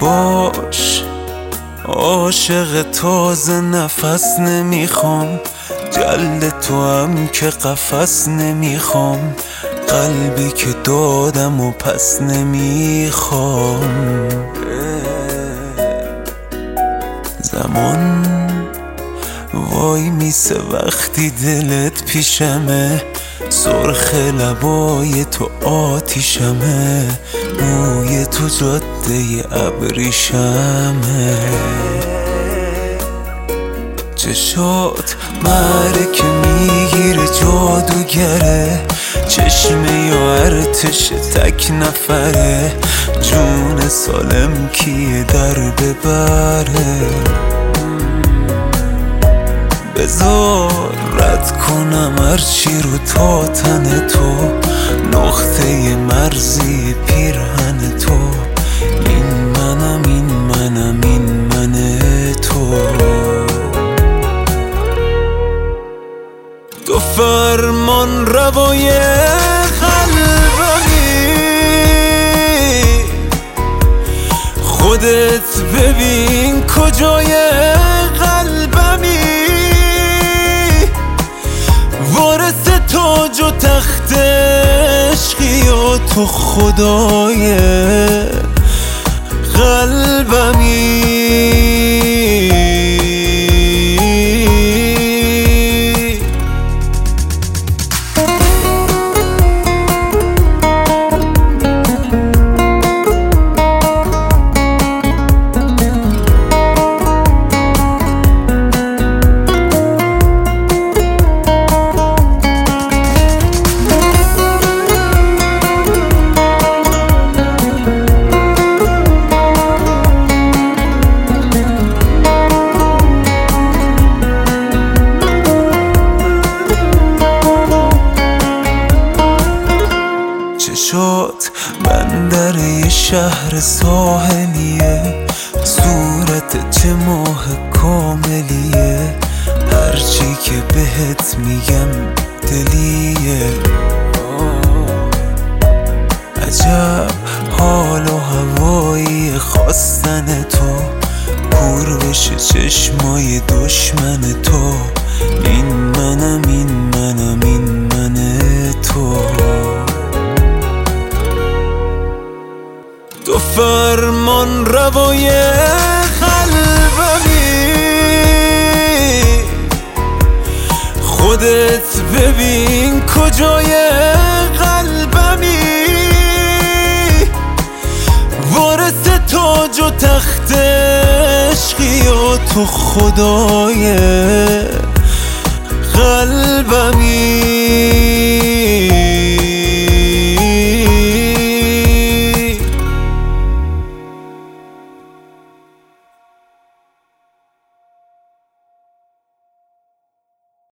باش عاشق تازه نفس نمیخوام، جلد تو هم که قفس نمیخوام، قلبی که دادم و پس نمیخوام. زمان وای میسه وقتی دلت پیشمه، سرخ لبای تو آتیشمه، موی تو جاده ابریشمه، چشات معرکه میگیره جادوگره، چشمه یا ارتش تک نفره، جون سالم کیه در ببره. بذار رد کنم هرچی رو تا تن تو، نقطه مرزی پیرهن تو، این منم این منم این من تو. تو فرمان روای قلبمی، خودت ببین کجای قلبمی، وارث تاج و تخت عشقی و تو خدای قلبمی. چشات بندر یه شهر ساحلیه، صورت چه ماه کاملیه، هرچی که بهت میگم دلیه. عجب حال و هوایی خواستن تو، کور بشه چشمای دشمن تو، این منم این منم این من تو. تو فرمان روای قلبمی، خودت ببین کجای قلبمی، وارث تاج و تخت عشقی و تو خدای قلبمی.